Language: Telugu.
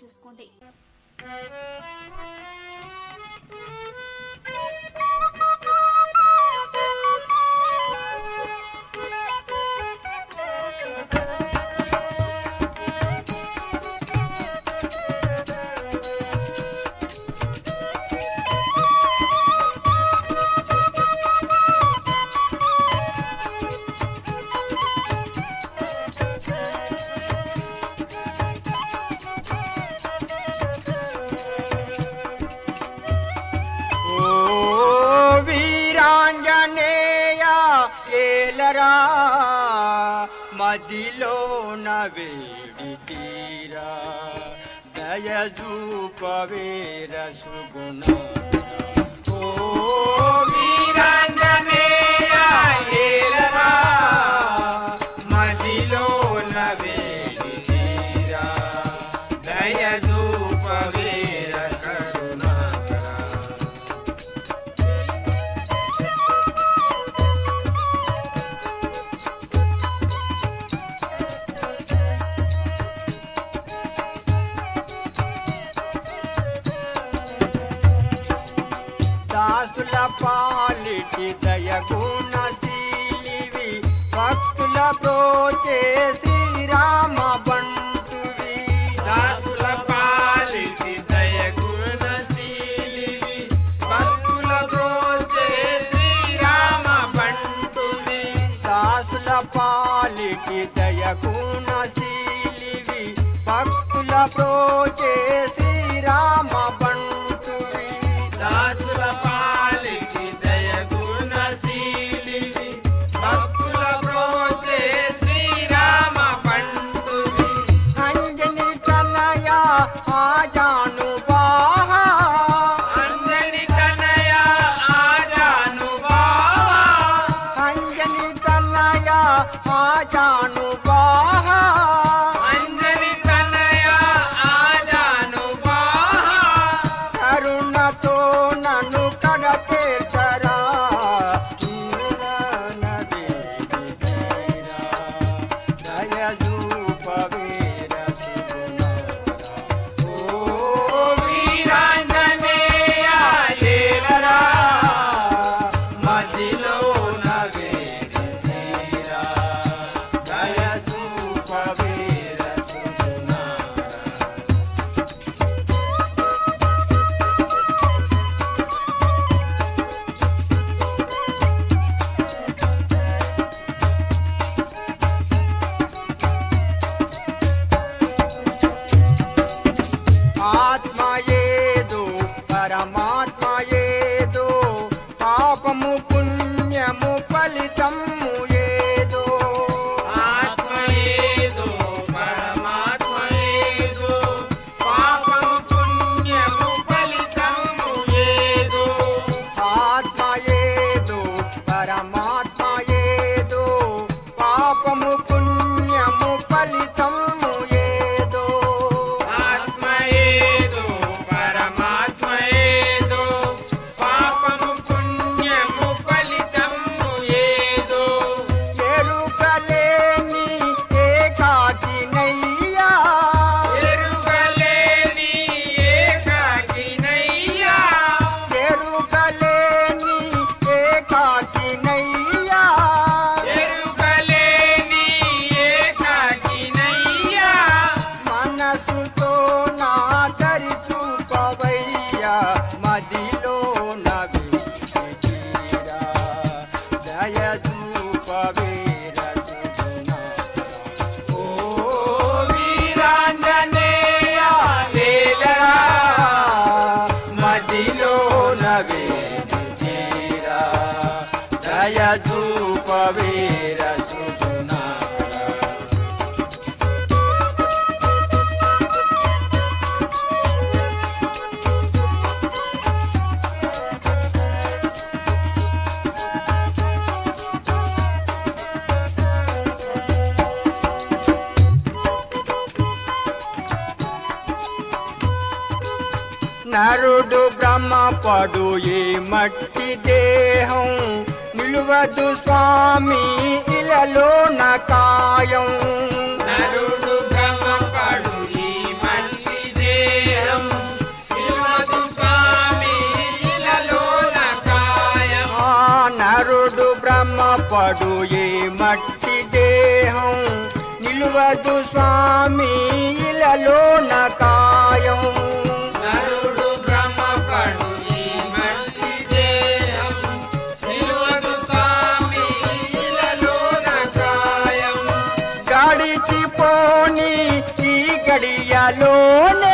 చేసుకోండి. మదిలోన వేడి తీరా దయజూపవేర సుగుణ ఓ వీరాంజనేయ ఏలరా మదిలోన వేడి తీరా దయజూపవేర కరుణాకర దాసుల పాలిటి దయగుణశీలివి భక్తుల ప్రోచే శ్రీరామ బంటువి దాసుల పాలిటి దయగుణశీలివి భక్తుల ప్రోచే శ్రీరామ బంటువి దాసుల పాలిటి దయగుణశీలివి భక్తుల ప్రోచే శ్రీరామ బంటువి దాసుల పాలిటి దయగుణశీలివి భక్తుల ప్రోచే శ్రీరామ బంటువి అంజని తనయ ఆజానుబాహ అంజని తనయ ఆజానుబాహ అంజని తనయ ఆజానుబాహ అంజని తనయ ఆజానుబాహ కరుణతో నన్ను కడతేర్చరా దయజూపవేర సుగుణాకర ఓ వీరాంజనేయ ఏలరా మదిలోన వేడి తీరా దయజూపవేర సుగుణాకర ఆత్మ ఏదో పరమాత్మ ఏదో పాపము పుణ్యము ఫలితము ఏదో ఆత్మ ఏదో పరమాత్మ ఏదో పాపము పుణ్యము ఫలితము ఏదో ఆత్మ ఏదో పరమాత్మ ఏదో పాపము పుణ్యము ఫలితము ఏదో ఆత్మ ఏదో పరమాత్మ ఏదో పాపము పుణ్యము ఫలితము ఏదో ఎరుకలేని ఏకాకినయ్యా ఎరుకలేని ఏకాకినయ్యా ఎరుకలేని ఏకాకినయ్యా ఎరుకలేని ఏకాకినయ్యా మనసుతో నా దరి చూపవయ్యా మదిలో నవిరా దయచూపవేర సుగుణాకర ఓ వీరాంజనేయ ఏలరా మదిలో నవిరా దయచూపవేర సుగుణాకర నరుడు బ్రహ్మపడు ఈ మట్టి దేహం నిలువదు స్వామి ఇలలో నకాయం నరుడు బ్రహ్మపడు ఈ మట్టి దేహం పడు ఈ మట్టి దేహం నిలువదు స్వామి ఇలలోన కాయం నరుడు భ్రమపడు ఈ మట్టి దేహం నిలువదు స్వామి ఇలలోన కాయం గడిచిపోని ఈ గడియలోనే